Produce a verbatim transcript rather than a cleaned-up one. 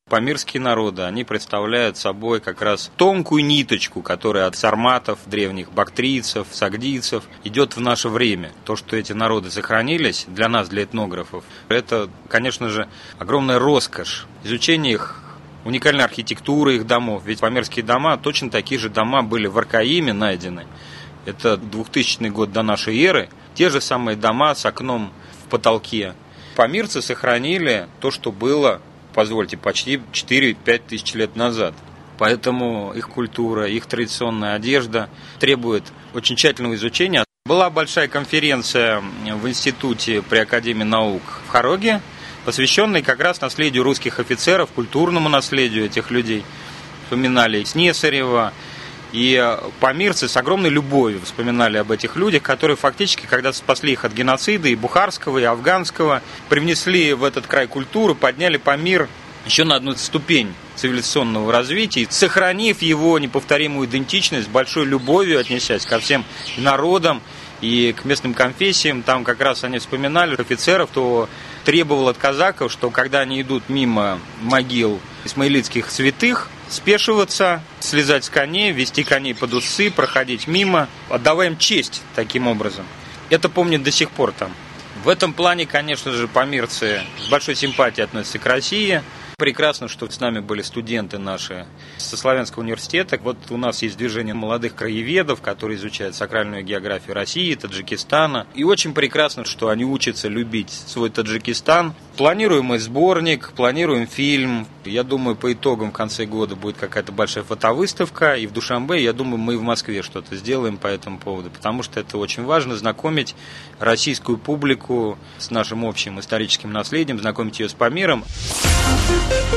Памирские народы, они представляют собой как раз тонкую ниточку, которая от сарматов, древних бактрийцев, сагдийцев идет в наше время. То, что эти народы сохранились, для нас, для этнографов, это, конечно же, огромная роскошь. Изучение их уникальной архитектуры их домов. Ведь памирские дома, точно такие же дома были в Аркаиме найдены. Это двухтысячный год до нашей эры. Те же самые дома с окном в потолке. Памирцы сохранили то, что было, позвольте, почти четыре-пять тысяч лет назад. Поэтому их культура, их традиционная одежда требует очень тщательного изучения. Была большая конференция в институте при Академии наук в Хароге, посвященная как раз наследию русских офицеров, культурному наследию этих людей. Вспоминали Снесарева. И памирцы с огромной любовью вспоминали об этих людях, которые фактически, когда спасли их от геноцида и бухарского, и афганского, привнесли в этот край культуру, подняли Памир еще на одну ступень цивилизационного развития, сохранив его неповторимую идентичность, с большой любовью отнесясь ко всем народам и к местным конфессиям. Там как раз они вспоминали офицеров, кто требовал от казаков, что когда они идут мимо могил исмаилитских святых, спешиваться, слезать с коней, вести коней под усы, проходить мимо, отдавая им честь таким образом. Это помнят до сих пор там. В этом плане, конечно же, памирцы с большой симпатией относятся к России. Прекрасно, что с нами были студенты наши со Славянского университета. Вот у нас есть движение молодых краеведов, которые изучают сакральную географию России, Таджикистана. И очень прекрасно, что они учатся любить свой Таджикистан. Планируем и сборник, планируем фильм. Я думаю, по итогам в конце года будет какая-то большая фотовыставка. И в Душанбе, я думаю, мы и в Москве что-то сделаем по этому поводу. Потому что это очень важно, знакомить российскую публику с нашим общим историческим наследием, знакомить ее с Памиром.